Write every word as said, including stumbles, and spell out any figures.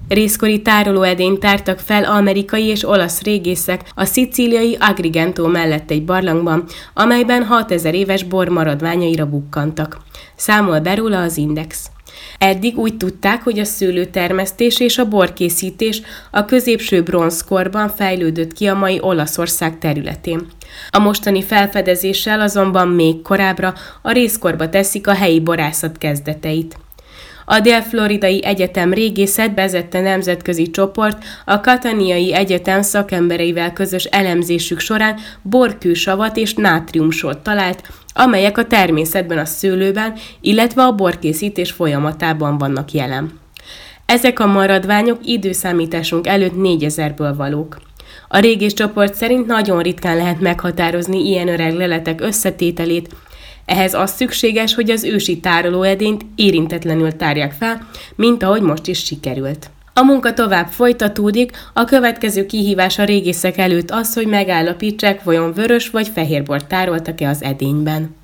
Rézkori tárolóedényt tártak fel amerikai és olasz régészek a szicíliai Agrigento mellett egy barlangban, amelyben hatezer éves bor maradványaira bukkantak. Számol be róla az Index. Eddig úgy tudták, hogy a szőlőtermesztés és a borkészítés a középső bronzkorban fejlődött ki a mai Olaszország területén. A mostani felfedezéssel azonban még korábbra, a rézkorba teszik a helyi borászat kezdeteit. A Dél-Floridai Egyetem régészet vezette nemzetközi csoport a Cataniai Egyetem szakembereivel közös elemzésük során borkősavat és nátriumsort talált, amelyek a természetben a szőlőben, illetve a borkészítés folyamatában vannak jelen. Ezek a maradványok időszámításunk előtt négyezerből valók. A régészcsoport szerint nagyon ritkán lehet meghatározni ilyen öreg leletek összetételét. Ehhez az szükséges, hogy az ősi tárolóedényt érintetlenül tárják fel, mint ahogy most is sikerült. A munka tovább folytatódik, a következő kihívás a régészek előtt az, hogy megállapítsák, vajon vörös vagy fehérbort tároltak-e az edényben.